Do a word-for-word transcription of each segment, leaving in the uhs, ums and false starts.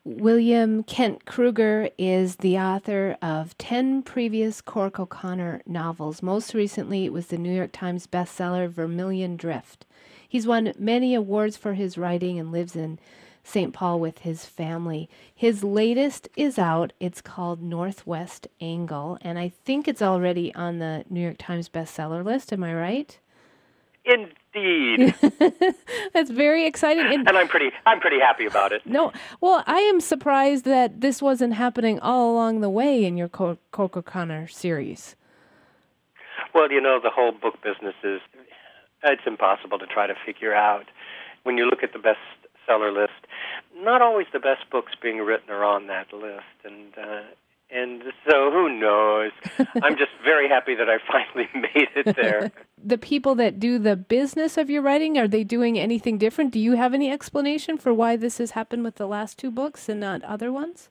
William Kent Kruger is the author of ten previous Cork O'Connor novels. Most recently, it was the New York Times bestseller Vermilion Drift. He's won many awards for his writing and lives in Saint Paul with his family. His latest is out. It's called Northwest Angle, and I think it's already on the New York Times bestseller list. Am I right? Indeed. That's very exciting. And, and I'm pretty I'm pretty happy about it. No, well, I am surprised that this wasn't happening all along the way in your Cork O'Connor series. Well, you know, the whole book business is, it's impossible to try to figure out. When you look at the bestseller list, not always the best books being written are on that list. And uh, and so who knows? I'm just very happy that I finally made it there. The people that do the business of your writing, are they doing anything different? Do you have any explanation for why this has happened with the last two books and not other ones?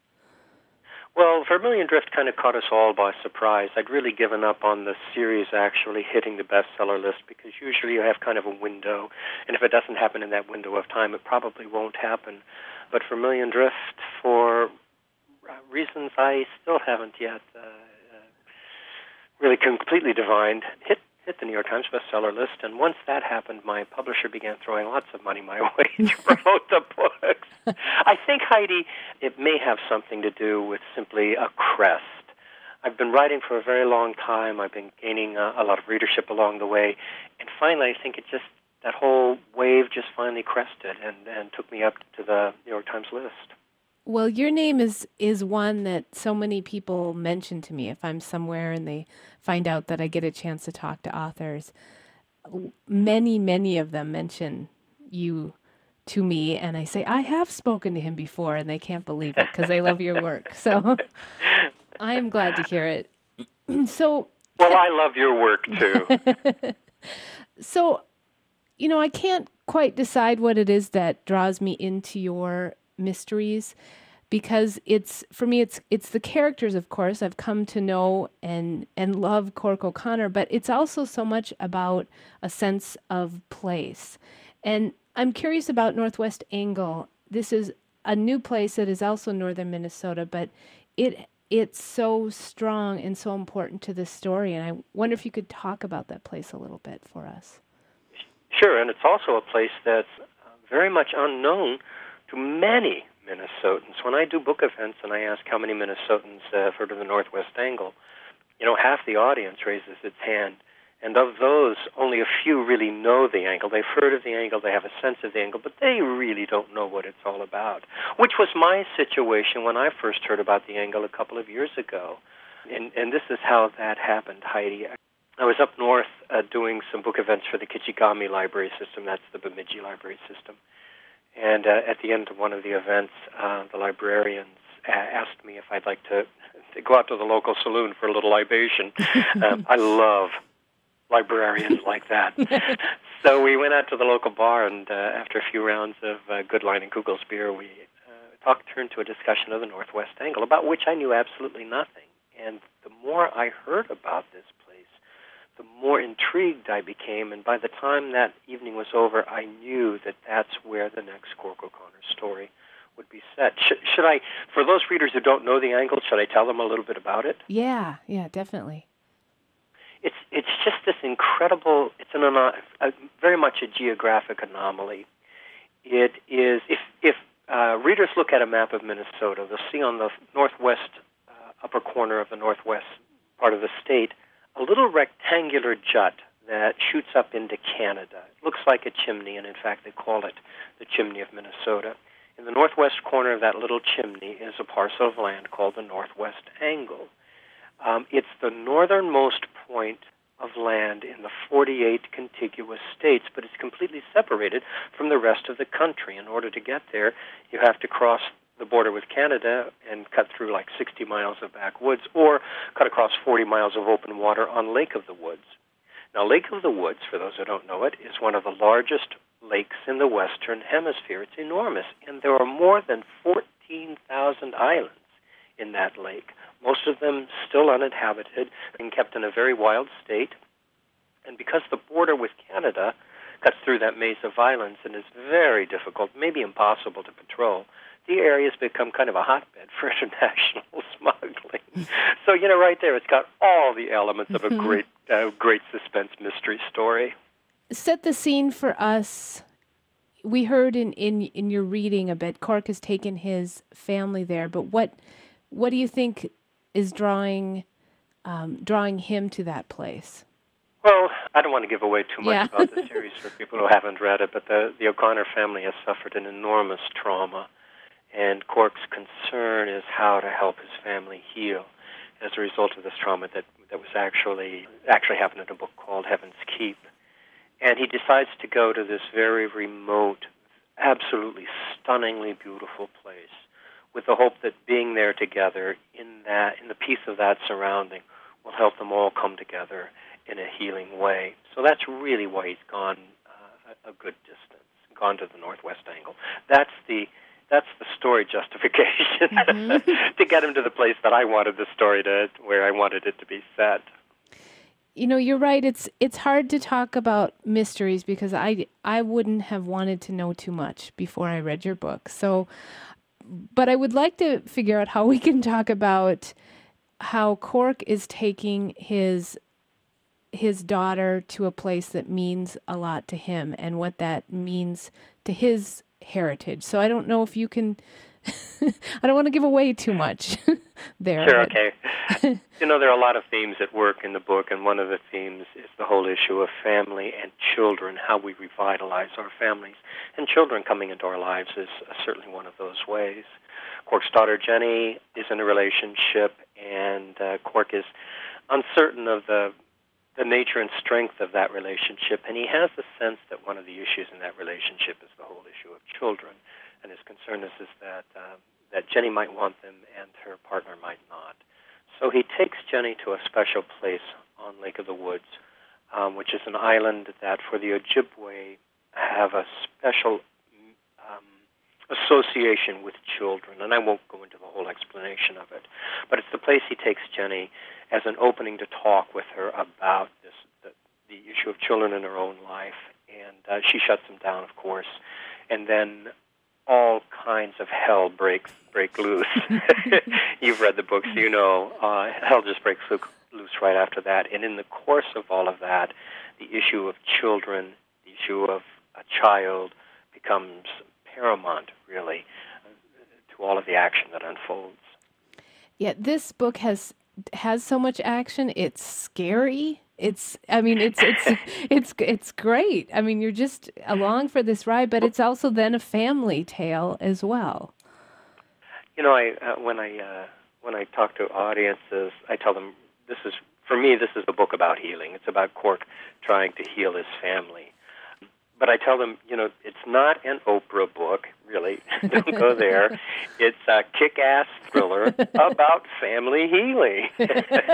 Well, Vermilion Drift kind of caught us all by surprise. I'd really given up on the series actually hitting the bestseller list because usually you have kind of a window, and if it doesn't happen in that window of time, it probably won't happen. But Vermilion Drift, for reasons I still haven't yet uh, uh, really completely divined, hit hit the New York Times bestseller list, and once that happened, my publisher began throwing lots of money my way to promote the books. I think, Heidi, it may have something to do with simply a crest. I've been writing for a very long time. I've been gaining a, a lot of readership along the way, and finally, I think it just, that whole wave just finally crested and, and took me up to the New York Times list. Well, your name is, is one that so many people mention to me if I'm somewhere and they find out that I get a chance to talk to authors. Many, many of them mention you to me, and I say, I have spoken to him before, and they can't believe it because they love your work. So I am glad to hear it. So, well, I love your work, too. So, you know, I can't quite decide what it is that draws me into your mysteries, because it's, for me, it's it's the characters, of course. I've come to know and and love Cork O'Connor, but it's also so much about a sense of place. And I'm curious about Northwest Angle. This is a new place that is also northern Minnesota, but it it's so strong and so important to the story. And I wonder if you could talk about that place a little bit for us. Sure, and it's also a place that's very much unknown to many Minnesotans. When I do book events and I ask how many Minnesotans uh, have heard of the Northwest Angle, you know, half the audience raises its hand. And of those, only a few really know the angle. They've heard of the angle, they have a sense of the angle, but they really don't know what it's all about, which was my situation when I first heard about the angle a couple of years ago. And, and this is how that happened, Heidi. I was up north uh, doing some book events for the Kichigami Library System. That's the Bemidji Library System. And uh, at the end of one of the events, uh, the librarians uh, asked me if I'd like to, to go out to the local saloon for a little libation. um, I love librarians like that. So we went out to the local bar, and uh, after a few rounds of uh, Goodline and Kugel's beer, we uh, talked, turned to a discussion of the Northwest Angle, about which I knew absolutely nothing. And the more I heard about this place, the more intrigued I became, and by the time that evening was over, I knew that that's where the next Cork O'Connor story would be set. Should, should I, for those readers who don't know the angle, should I tell them a little bit about it? Yeah, yeah, definitely. It's it's just this incredible, it's an a, very much a geographic anomaly. It is, if, if uh, readers look at a map of Minnesota, they'll see on the northwest uh, upper corner of the northwest part of the state a little rectangular jut that shoots up into Canada. It looks like a chimney, and in fact they call it the Chimney of Minnesota. In the northwest corner of that little chimney is a parcel of land called the Northwest Angle. Um, it's the northernmost point of land in the forty-eight contiguous states, but it's completely separated from the rest of the country. In order to get there, you have to cross the border with Canada and cut through like sixty miles of backwoods, or cut across forty miles of open water on Lake of the Woods. Now, Lake of the Woods, for those who don't know it, is one of the largest lakes in the Western Hemisphere. It's enormous, and there are more than fourteen thousand islands in that lake, most of them still uninhabited and kept in a very wild state. And because the border with Canada cuts through that maze of islands and is very difficult, maybe impossible to patrol, the area's become kind of a hotbed for international smuggling. So, you know, right there, it's got all the elements of a great, uh, great suspense mystery story. Set the scene for us. We heard in, in, in your reading a bit, Cork has taken his family there, but what what do you think is drawing um, drawing him to that place? Well, I don't want to give away too much Yeah. about the series for people who haven't read it, but the, the O'Connor family has suffered an enormous trauma, and Cork's concern is how to help his family heal as a result of this trauma that that was actually actually happened in a book called Heaven's Keep. And he decides to go to this very remote, absolutely stunningly beautiful place with the hope that being there together in that in the peace of that surrounding will help them all come together in a healing way. So that's really why he's gone uh, a good distance, gone to the northwest angle. That's the that's the story justification mm-hmm. to get him to the place that I wanted the story to, where I wanted it to be set. You know, you're right. It's it's hard to talk about mysteries because I I wouldn't have wanted to know too much before I read your book. So, but I would like to figure out how we can talk about how Cork is taking his his daughter to a place that means a lot to him and what that means to his heritage. So I don't know if you can, I don't want to give away too much there. Sure, okay. You know, there are a lot of themes at work in the book, and one of the themes is the whole issue of family and children, how we revitalize our families. And children coming into our lives is uh, certainly one of those ways. Cork's daughter, Jenny, is in a relationship, and uh, Cork is uncertain of the the nature and strength of that relationship, and he has the sense that one of the issues in that relationship is the whole issue of children, and his concern is, is that uh, that Jenny might want them and her partner might not. So he takes Jenny to a special place on Lake of the Woods, um, which is an island that for the Ojibwe have a special um, association with children, and I won't go into the whole explanation of it, but it's the place he takes Jenny as an opening to talk with her about this, the, the issue of children in her own life. And uh, she shuts him down, of course. And then all kinds of hell breaks break loose. You've read the books, you know. Uh, hell just breaks loose right after that. And in the course of all of that, the issue of children, the issue of a child becomes paramount, really, uh, to all of the action that unfolds. Yeah, this book has has so much action. It's scary. It's, I mean, it's it's it's it's great. I mean, you're just along for this ride, but it's also then a family tale as well. You know, I uh, when I uh, when I talk to audiences, I tell them this is for me. This is a book about healing. It's about Cork trying to heal his family. But I tell them, you know, it's not an Oprah book, really. Don't go there. It's a kick-ass thriller about family healing. uh,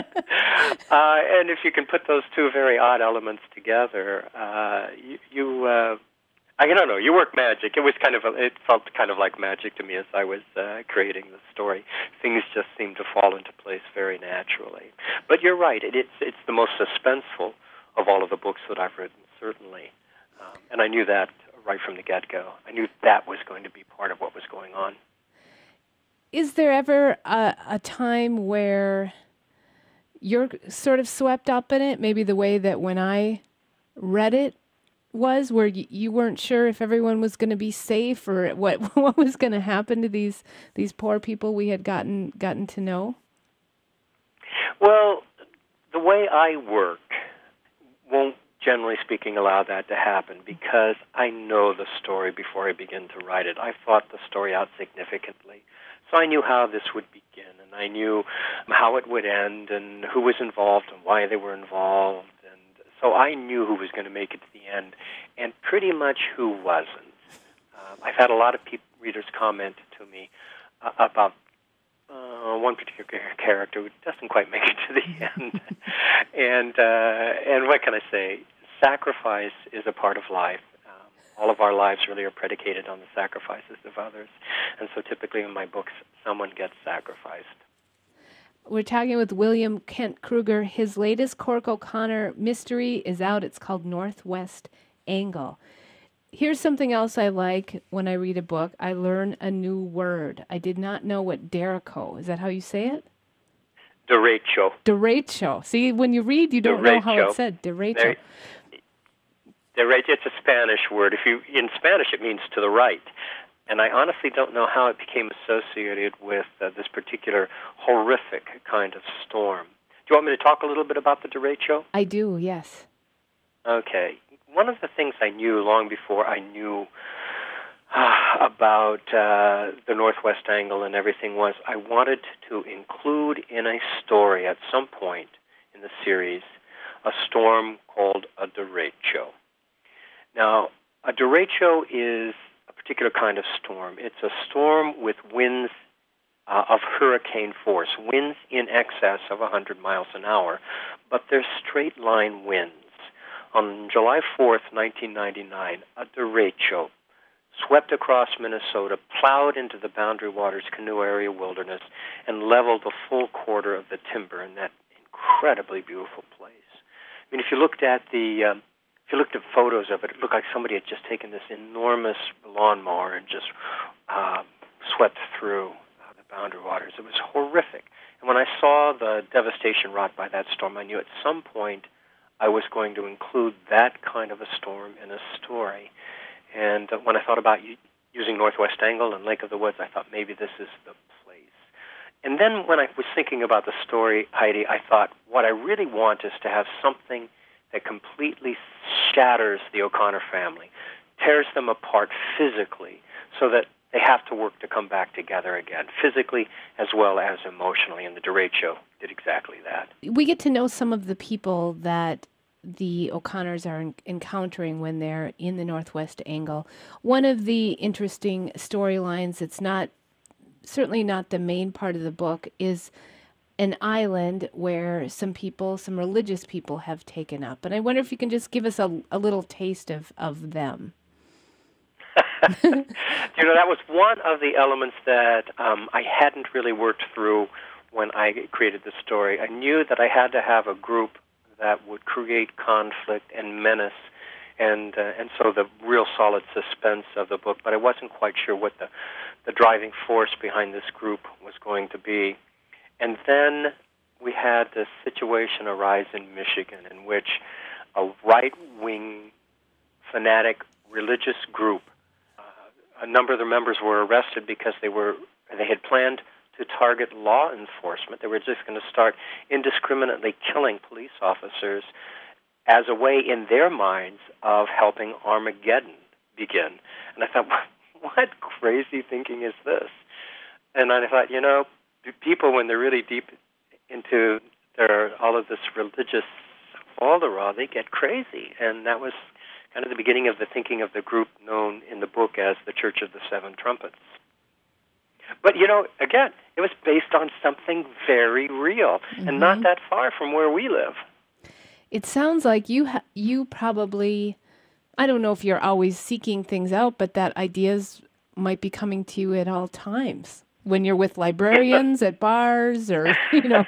and if you can put those two very odd elements together, uh, you, you uh, I don't know, you work magic. It was kind of, a, it felt kind of like magic to me as I was uh, creating the story. Things just seemed to fall into place very naturally. But you're right, it, it's it's the most suspenseful of all of the books that I've written, certainly. Um, and I knew that right from the get-go. I knew that was going to be part of what was going on. Is there ever a, a time where you're sort of swept up in it, maybe the way that when I read it was, where you, you weren't sure if everyone was going to be safe or what what was going to happen to these these poor people we had gotten gotten to know? Well, the way I work won't, generally speaking, allow that to happen because I know the story before I begin to write it. I thought the story out significantly. So I knew how this would begin, and I knew how it would end, and who was involved, and why they were involved. And so I knew who was going to make it to the end, and pretty much who wasn't. Um, I've had a lot of people, readers comment to me uh, about Uh, one particular character who doesn't quite make it to the end. and uh, and what can I say? Sacrifice is a part of life. Um, all of our lives really are predicated on the sacrifices of others. And so typically in my books, someone gets sacrificed. We're talking with William Kent Kruger. His latest Cork O'Connor mystery is out. It's called Northwest Angle. Here's something else I like when I read a book. I learn a new word. I did not know what derecho. Is that how you say it? Derecho. Derecho. See, when you read, you don't know how it's said. Derecho. Derecho. It's a Spanish word. If you in Spanish, it means to the right. And I honestly don't know how it became associated with uh, this particular horrific kind of storm. Do you want me to talk a little bit about the derecho? I do, yes. Okay. One of the things I knew long before I knew uh, about uh, the Northwest Angle and everything was I wanted to include in a story at some point in the series a storm called a derecho. Now, a derecho is a particular kind of storm. It's a storm with winds uh, of hurricane force, winds in excess of one hundred miles an hour, but they're straight-line winds. On July fourth, nineteen ninety-nine, a derecho swept across Minnesota, plowed into the Boundary Waters Canoe Area Wilderness, and leveled a full quarter of the timber in that incredibly beautiful place. I mean, if you looked at the um, if you looked at photos of it, it looked like somebody had just taken this enormous lawnmower and just uh, swept through uh, the Boundary Waters. It was horrific. And when I saw the devastation wrought by that storm, I knew at some point I was going to include that kind of a storm in a story. And uh, when I thought about u- using Northwest Angle and Lake of the Woods, I thought maybe this is the place. And then when I was thinking about the story, Heidi, I thought what I really want is to have something that completely shatters the O'Connor family, tears them apart physically so that they have to work to come back together again, physically as well as emotionally. And the derecho did exactly that. We get to know some of the people that the O'Connors are en- encountering when they're in the Northwest Angle. One of the interesting storylines that's not, certainly not the main part of the book, is an island where some people, some religious people have taken up. And I wonder if you can just give us a, a little taste of, of them. You know, that was one of the elements that um, I hadn't really worked through when I created the story. I knew that I had to have a group that would create conflict and menace, and uh, and so the real solid suspense of the book, but I wasn't quite sure what the, the driving force behind this group was going to be. And then we had this situation arise in Michigan in which a right-wing, fanatic religious group, uh, a number of the members were arrested because they were they had planned to target law enforcement. They were just going to start indiscriminately killing police officers as a way, in their minds, of helping Armageddon begin. And I thought, what crazy thinking is this? And I thought, you know, people, when they're really deep into their all of this religious falderall, they get crazy. And that was kind of the beginning of the thinking of the group known in the book as the Church of the Seven Trumpets. But, you know, again, it was based on something very real, mm-hmm. and not that far from where we live. It sounds like you ha- you probably, I don't know if you're always seeking things out, but that ideas might be coming to you at all times when you're with librarians at bars or, you know.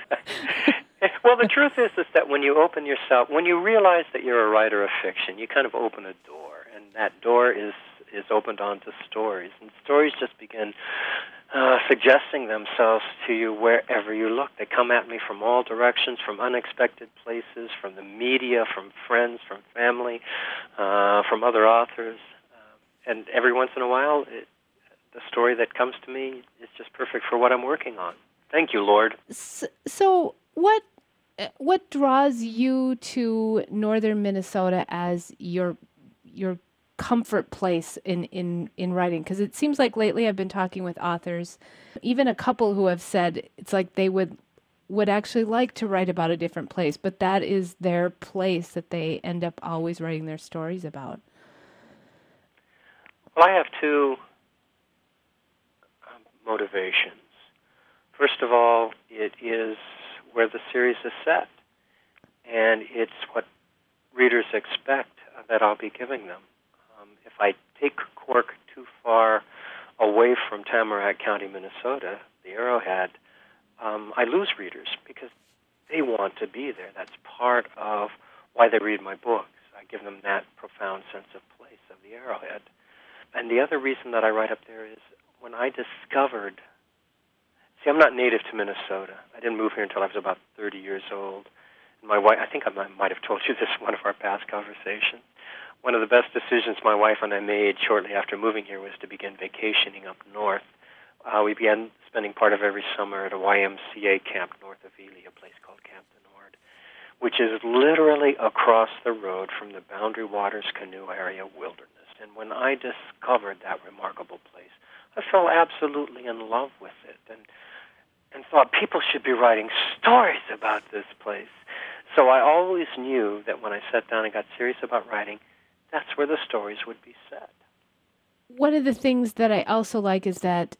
Well, the truth is, is that when you open yourself, when you realize that you're a writer of fiction, you kind of open a door, and that door is, is opened onto stories, and stories just begin Uh, suggesting themselves to you wherever you look. They come at me from all directions, from unexpected places, from the media, from friends, from family, uh, from other authors. Uh, and every once in a while, it, the story that comes to me is just perfect for what I'm working on. Thank you, Lord. So, so what what draws you to northern Minnesota as your your comfort place in, in, in writing? Because it seems like lately I've been talking with authors, even a couple who have said it's like they would would actually like to write about a different place, but that is their place that they end up always writing their stories about. Well, I have two um, motivations. First of all, it is where the series is set, and it's what readers expect that I'll be giving them. If I take Cork too far away from Tamarack County, Minnesota, the Arrowhead, um, I lose readers because they want to be there. That's part of why they read my books. I give them that profound sense of place, of the Arrowhead. And the other reason that I write up there is when I discovered, see, I'm not native to Minnesota. I didn't move here until I was about thirty years old. And my wife, I think I might might have told you this in one of our past conversations. One of the best decisions my wife and I made shortly after moving here was to begin vacationing up north. Uh, we began spending part of every summer at a Y M C A camp north of Ely, a place called Camp de Nord, which is literally across the road from the Boundary Waters Canoe Area Wilderness. And when I discovered that remarkable place, I fell absolutely in love with it and and thought people should be writing stories about this place. So I always knew that when I sat down and got serious about writing, that's where the stories would be set. One of the things that I also like is that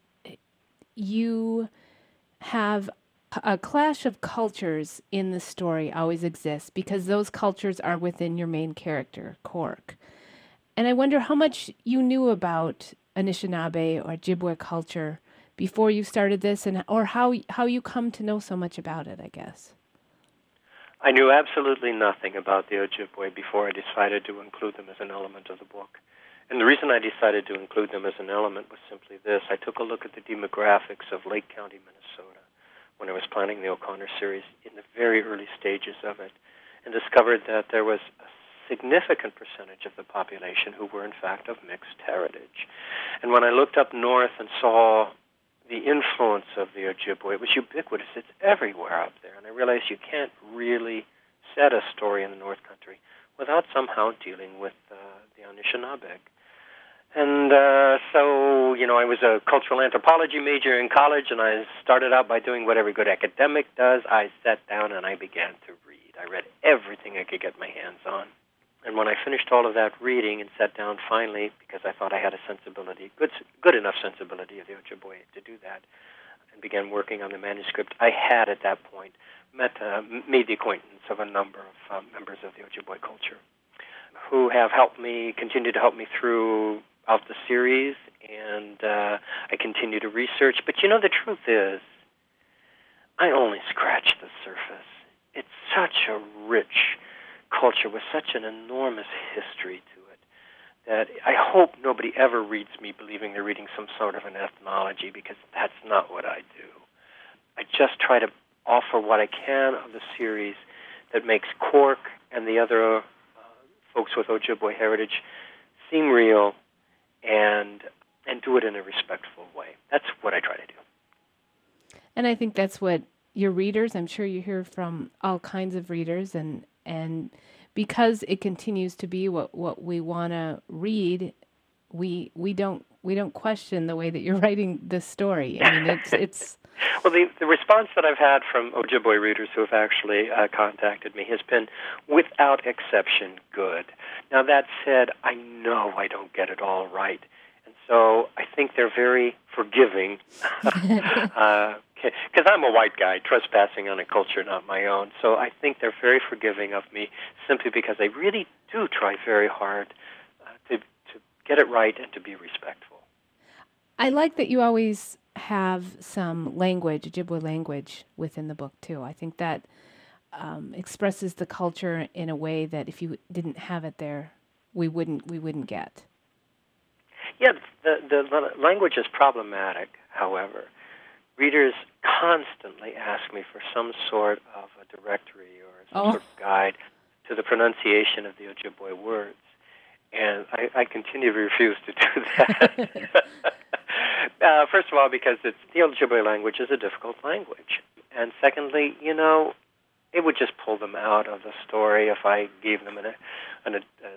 you have a clash of cultures in the story always exists because those cultures are within your main character, Cork. And I wonder how much you knew about Anishinaabe or Ojibwe culture before you started this, and or how how you come to know so much about it, I guess. I knew absolutely nothing about the Ojibwe before I decided to include them as an element of the book. And the reason I decided to include them as an element was simply this. I took a look at the demographics of Lake County, Minnesota, when I was planning the O'Connor series in the very early stages of it, and discovered that there was a significant percentage of the population who were, in fact, of mixed heritage. And when I looked up north and saw the influence of the Ojibwe, it was ubiquitous. It's everywhere up there. And I realized you can't really set a story in the North Country without somehow dealing with uh, the Anishinaabe. And uh, so, you know, I was a cultural anthropology major in college, and I started out by doing what every good academic does. I sat down and I began to read. I read everything I could get my hands on. And when I finished all of that reading and sat down finally, because I thought I had a sensibility, good good enough sensibility of the Ojibwe to do that, and began working on the manuscript, I had at that point met, uh, made the acquaintance of a number of uh, members of the Ojibwe culture who have helped me, continue to help me throughout the series, and uh, I continue to research. But you know, the truth is, I only scratched the surface. It's such a rich culture with such an enormous history to it that I hope nobody ever reads me believing they're reading some sort of an ethnology, because that's not what I do. I just try to offer what I can of the series that makes Cork and the other uh, folks with Ojibwe heritage seem real and and do it in a respectful way. That's what I try to do. And I think that's what your readers, I'm sure you hear from all kinds of readers, and And because it continues to be what, what we want to read, we we don't we don't question the way that you're writing this story. I mean, it's it's. Well, the the response that I've had from Ojibwe readers who have actually uh, contacted me has been, without exception, good. Now, that said, I know I don't get it all right, and so I think they're very forgiving. uh, Because I'm a white guy trespassing on a culture not my own. So I think they're very forgiving of me simply because I really do try very hard uh, to, to get it right and to be respectful. I like that you always have some language, Ojibwe language, within the book, too. I think that um, expresses the culture in a way that if you didn't have it there, we wouldn't we wouldn't get. Yeah, the, the language is problematic, however. Readers constantly ask me for some sort of a directory or some oh. sort of guide to the pronunciation of the Ojibwe words, and I, I continue to refuse to do that. uh, first of all, because it's, the Ojibwe language is a difficult language, and secondly, you know, it would just pull them out of the story if I gave them an, an, a, a,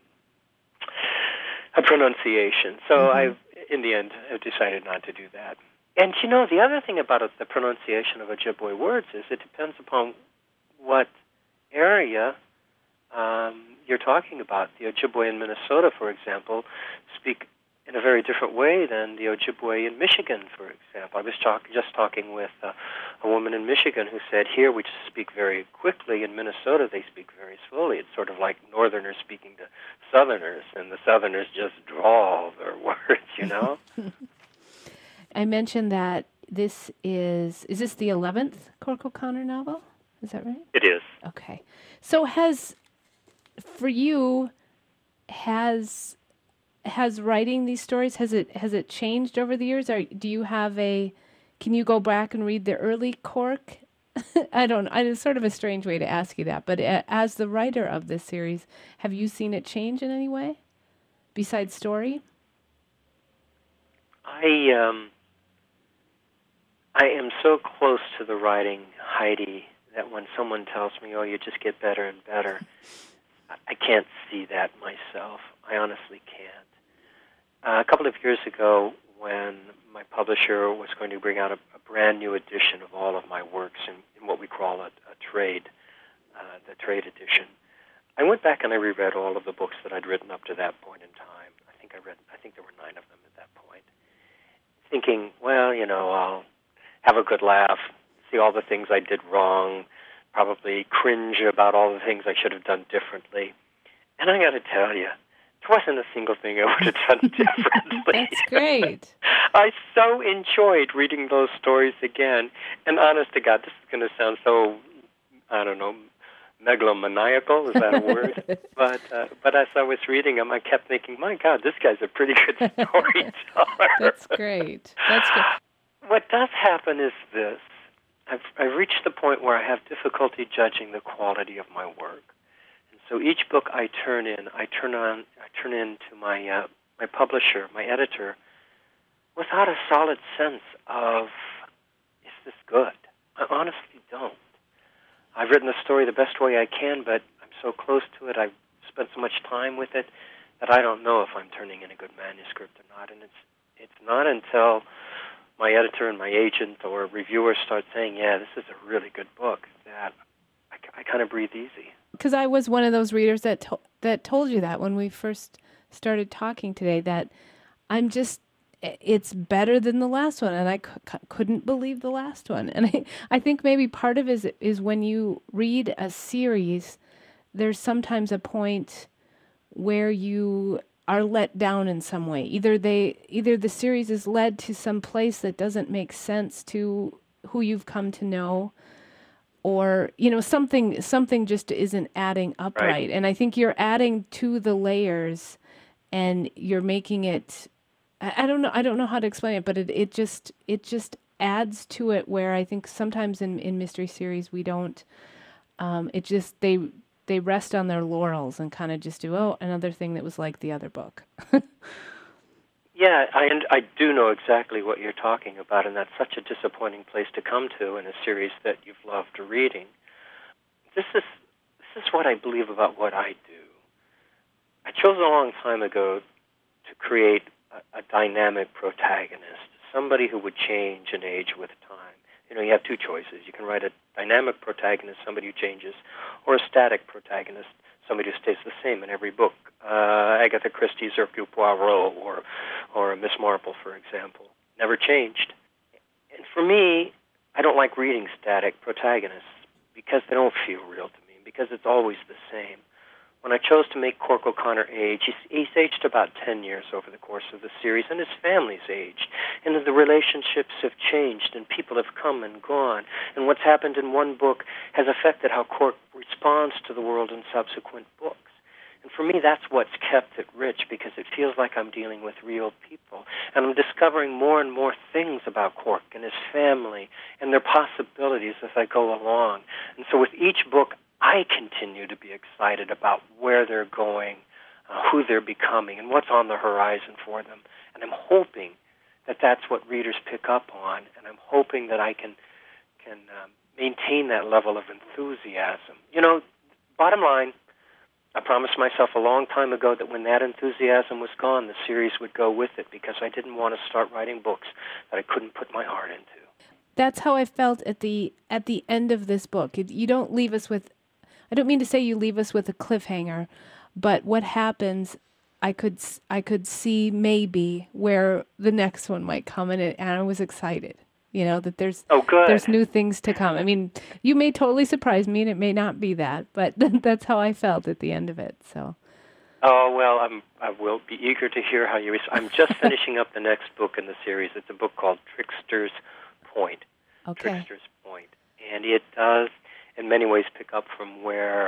a pronunciation. So mm-hmm. I've, in the end, have decided not to do that. And, you know, the other thing about it, the pronunciation of Ojibwe words is it depends upon what area um, you're talking about. The Ojibwe in Minnesota, for example, speak in a very different way than the Ojibwe in Michigan, for example. I was talk- just talking with uh, a woman in Michigan who said, here we just speak very quickly. In Minnesota, they speak very slowly. It's sort of like Northerners speaking to Southerners, and the Southerners just drawl their words, you know? I mentioned that this is, is this the eleventh Cork O'Connor novel? Is that right? It is. Okay. So has, for you, has has writing these stories, has it has it changed over the years? Or do you have a, can you go back and read the early Cork? I don't know. It's sort of a strange way to ask you that, but a- as the writer of this series, have you seen it change in any way besides story? I um, I am so close to the writing, Heidi, that when someone tells me, "Oh, you just get better and better," I can't see that myself. I honestly can't. Uh, a couple of years ago, when my publisher was going to bring out a, a brand new edition of all of my works in, in what we call a, a trade, uh, the trade edition, I went back and I reread all of the books that I'd written up to that point in time. I think I read, I think there were nine of them at that point, thinking, well, you know, I'll have a good laugh, see all the things I did wrong, probably cringe about all the things I should have done differently. And I got to tell you, there wasn't a single thing I would have done differently. That's great. I so enjoyed reading those stories again. And honest to God, this is going to sound so, I don't know, megalomaniacal, is that a word? but uh, but as I was reading them, I kept thinking, my God, this guy's a pretty good storyteller. That's great. That's great. What does happen is this. I've, I've reached the point where I have difficulty judging the quality of my work. And so each book I turn in, I turn on, I turn in to my, uh, my publisher, my editor, without a solid sense of, is this good? I honestly don't. I've written the story the best way I can, but I'm so close to it, I've spent so much time with it, that I don't know if I'm turning in a good manuscript or not. And it's it's not until my editor and my agent or reviewers start saying, yeah, this is a really good book, that I, I kind of breathe easy. Because I was one of those readers that to- that told you that when we first started talking today, that I'm just, it's better than the last one, and I c- couldn't believe the last one. And I, I think maybe part of it is, is when you read a series, there's sometimes a point where you are let down in some way. Either they, either the series is led to some place that doesn't make sense to who you've come to know, or, you know, something something just isn't adding up right. right. And I think you're adding to the layers, and you're making it, I, I don't know, I don't know how to explain it, but it, it just it just adds to it, where I think sometimes in, in mystery series we don't, um, it just, they they rest on their laurels and kind of just do, oh, another thing that was like the other book. Yeah, I, and I do know exactly what you're talking about, and that's such a disappointing place to come to in a series that you've loved reading. This is this is what I believe about what I do. I chose a long time ago to create a, a dynamic protagonist, somebody who would change and age with time. You know, you have two choices. You can write a dynamic protagonist, somebody who changes, or a static protagonist, somebody who stays the same in every book. Uh, Agatha Christie's Hercule Poirot, or or Miss Marple, for example, never changed. And for me, I don't like reading static protagonists because they don't feel real to me, because it's always the same. When I chose to make Cork O'Connor age, he's, he's aged about ten years over the course of the series, and his family's aged, and the relationships have changed, and people have come and gone, and what's happened in one book has affected how Cork responds to the world in subsequent books. And for me, that's what's kept it rich, because it feels like I'm dealing with real people, and I'm discovering more and more things about Cork and his family and their possibilities as I go along. And so with each book, I continue to be excited about where they're going, uh, who they're becoming, and what's on the horizon for them. And I'm hoping that that's what readers pick up on, and I'm hoping that I can can um, maintain that level of enthusiasm. You know, bottom line, I promised myself a long time ago that when that enthusiasm was gone, the series would go with it, because I didn't want to start writing books that I couldn't put my heart into. That's how I felt at the at the end of this book. It, you don't leave us with, I don't mean to say you leave us with a cliffhanger, but what happens, I could I could see maybe where the next one might come, and, it, and I was excited, you know, that there's oh, good. there's new things to come. I mean, you may totally surprise me, and it may not be that, but that's how I felt at the end of it. So. Oh, well, I'm, I will be eager to hear how you... Res- I'm just finishing up the next book in the series. It's a book called Trickster's Point. Okay. Trickster's Point. And it does, in many ways, pick up from where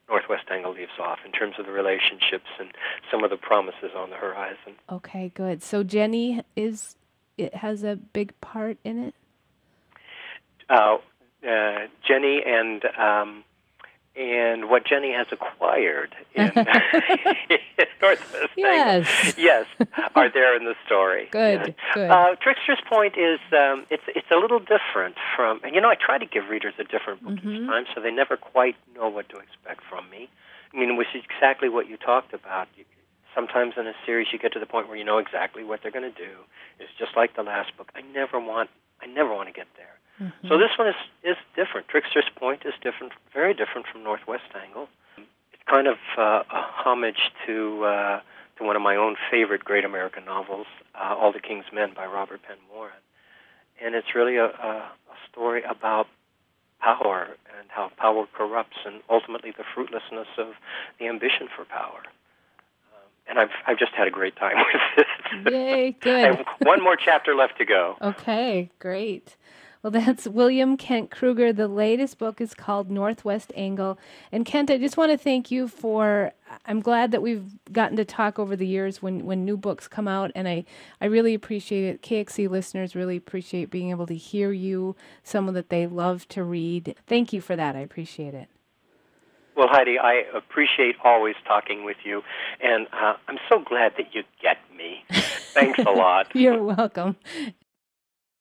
Northwest Angle leaves off in terms of the relationships and some of the promises on the horizon. Okay, good. So Jenny is it has a big part in it? Uh, uh, Jenny and um, and what Jenny has acquired in, in Northwest Yes. Angle, yes, are there in the story. Good, yes. good. Uh, Trickster's Point is um, it's it's a little different from, you know, I try to give readers a different book Mm-hmm. each time, so they never quite know what to expect from me. I mean, which is exactly what you talked about. You, sometimes in a series, you get to the point where you know exactly what they're going to do. It's just like the last book. I never want I never want to get there. Mm-hmm. So this one is, is different. Trickster's Point is different, very different from Northwest Angle. It's kind of uh, a homage to uh, to one of my own favorite great American novels, uh, All the King's Men by Robert Penn Warren. And it's really a, a, a story about power and how power corrupts and ultimately the fruitlessness of the ambition for power. Um, and I've I've just had a great time with this. Yay, good. I have one more chapter left to go. Okay, great. Well, that's William Kent Kruger. The latest book is called Northwest Angle. And Kent, I just want to thank you for, I'm glad that we've gotten to talk over the years when, when new books come out, and I, I really appreciate it. K X C listeners really appreciate being able to hear you, someone that they love to read. Thank you for that. I appreciate it. Well, Heidi, I appreciate always talking with you, and uh, I'm so glad that you get me. Thanks a lot. You're welcome.